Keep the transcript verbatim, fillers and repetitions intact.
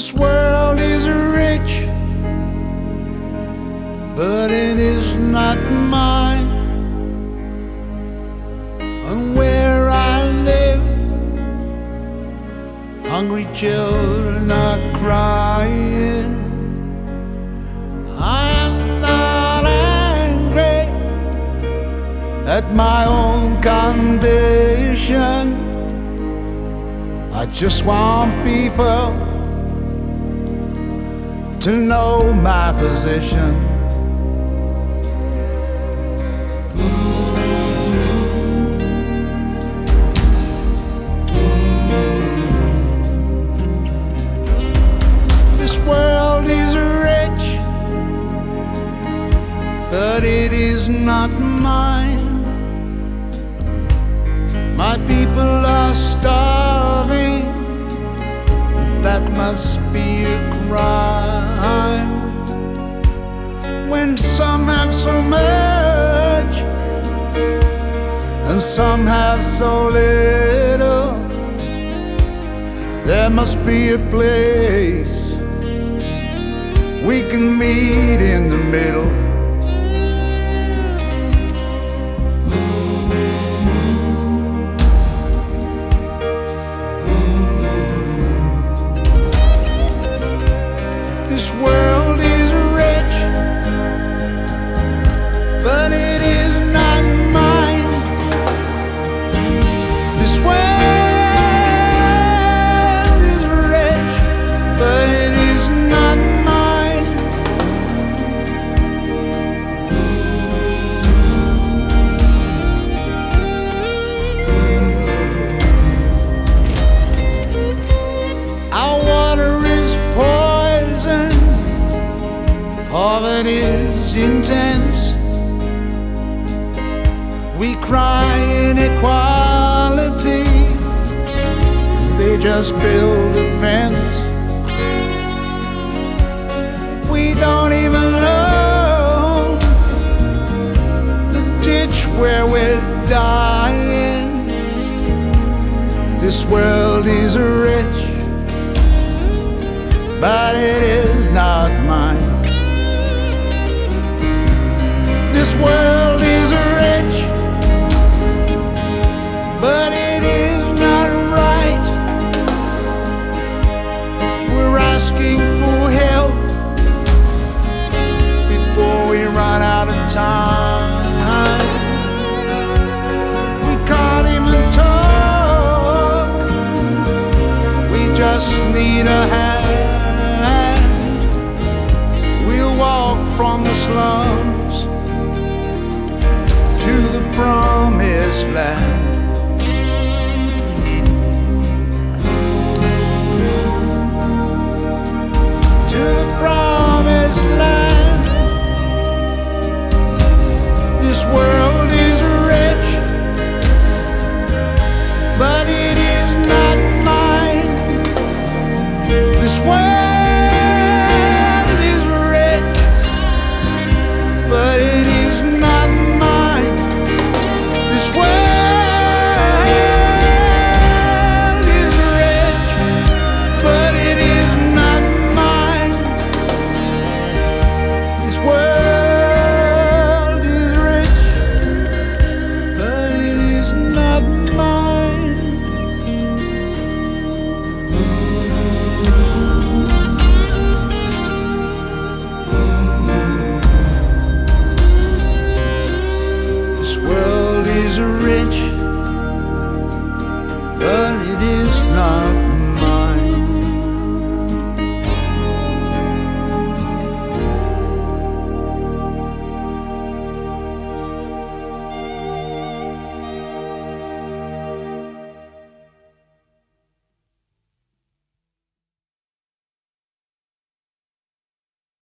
This world is rich, but it is not mine. And where I live, hungry children are crying. I'm not angry at my own condition. I just want people to know my position. This world is rich, but it is not mine. My people are starving. That must be a crime. When some have so much and some have so little, there must be a place we can meet in the middle. This world is rich, but it is not mine. This world is rich, but it is not mine. Our water is poison, poverty is intense. We cry inequality, they just build a fence. We don't even know the ditch where we're dying. This world is rich, but it is not mine. This world is rich, but it is not right. We're asking for help before we run out of time. We can't even talk, we just need a hand. We'll walk from the slums to the promised land. To the promised land. This world is rich, but it is not mine. This world